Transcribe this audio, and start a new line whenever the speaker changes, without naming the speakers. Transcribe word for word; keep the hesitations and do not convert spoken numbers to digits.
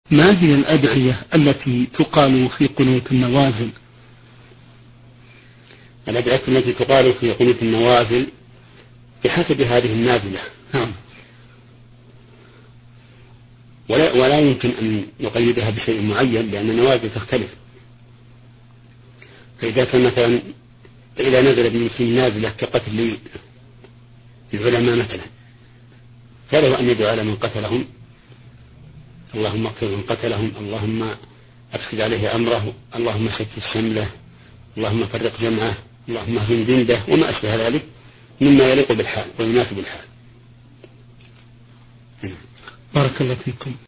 ما هي الأدعية التي تقال في قنوت النوازل؟
الأدعية التي تقال في قنوت النوازل بحسب هذه النازلة.
نعم.
ولا, ولا يمكن أن نقيدها بشيء معين لأن النوازل تختلف. فإذا كان مثلا إذا نزل بالمسلمين نازلة كقتل العلماء مثلا فله أن يدعو على من قتلهم اللهم اقتل من قتلهم، اللهم أفسد عليه أمره، اللهم شتت شمله، اللهم فرق جمعه، اللهم اهزم جنده، وما أشبه ذلك مما يليق بالحال ويناسب الحال.
بارك الله فيكم.